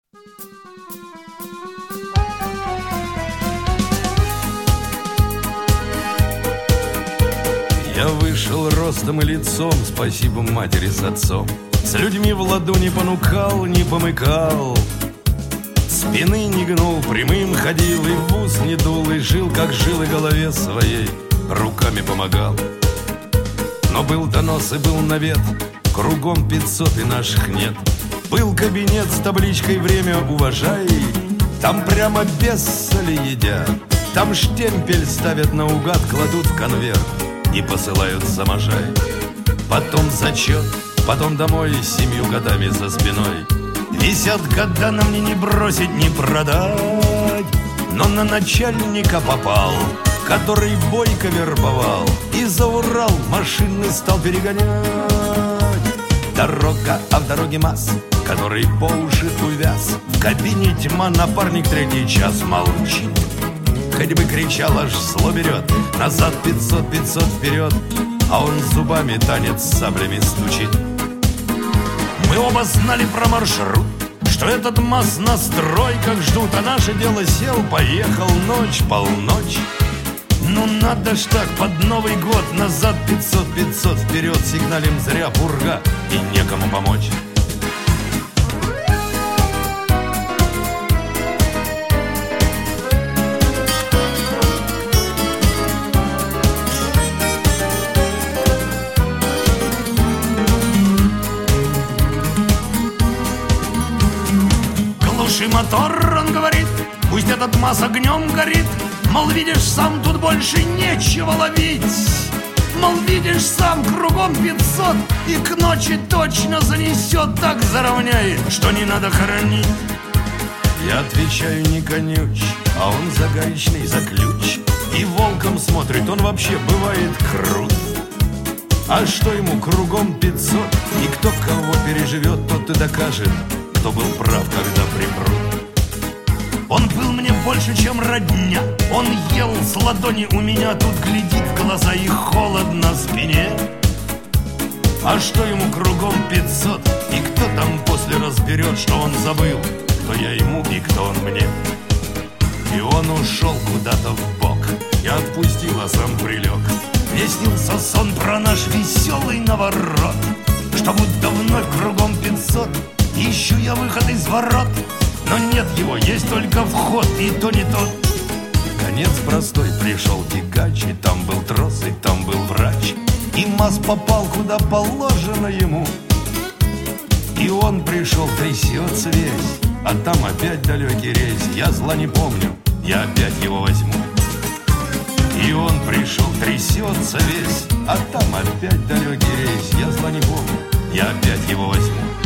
Я вышел ростом и лицом, спасибо матери с отцом. С людьми в ладу не понукал, не помыкал, спины не гнул, прямым ходил и в ус не дул, и жил, как жил, и голове своей руками помогал. Но был донос и был навет, кругом 500 и наших нет. Был кабинет с табличкой «Время уважай», там прямо без соли едят, там штемпель ставят наугад, кладут в конверт и посылают за Можай. Потом зачет, потом домой с 7 годами за спиной. Висят года, на мне не бросить, не продать. Но на начальника попал, который бойко вербовал, и за Урал машины стал перегонять. Дорога, а в дороге масс, который по уши увяз. В кабине тьма, напарник 3-й час молчит. Хоть бы кричал, аж зло берет. Назад 500, 500 вперед, а он зубами танец с саблями стучит. Мы оба знали про маршрут, что этот МАЗ на стройках ждут, а наше дело сел, поехал, ночь, полночь. Ну надо ж так, под Новый год, назад 500, 500 вперед, сигналим зря, пурга, и некому помочь. Глуши мотор, он говорит, пусть этот МАЗ огнем горит. Мол, видишь, сам тут больше нечего ловить. Мол, видишь, сам кругом 500, и к ночи точно занесет, так заровняет, что не надо хоронить. Я отвечаю, не конюч, а он за гаечный, за ключ. И волком смотрит, он вообще бывает крут. А что ему кругом 500, и кто кого переживет, тот и докажет, кто был прав, когда припрут. Он был мне больше, чем родня. Он ел с ладони у меня, тут глядит в глаза и холод на спине. А что ему кругом 500, и кто там после разберет, что он забыл, кто я ему и кто он мне. И он ушел куда-то в бок, я отпустил, а сам прилег. Мне снился сон про наш веселый наворот, что будто вновь кругом 500, ищу я выход из ворот. Но нет его, есть только вход, и то не тот. Конец простой, пришел тягач, и там был трос, и там был врач. И МАЗ попал куда положено ему. И он пришел, трясется весь, а там опять далекий рейс. Я зла не помню, я опять его возьму. И он пришел, трясется весь, а там опять далекий рейс. Я зла не помню, я опять его возьму.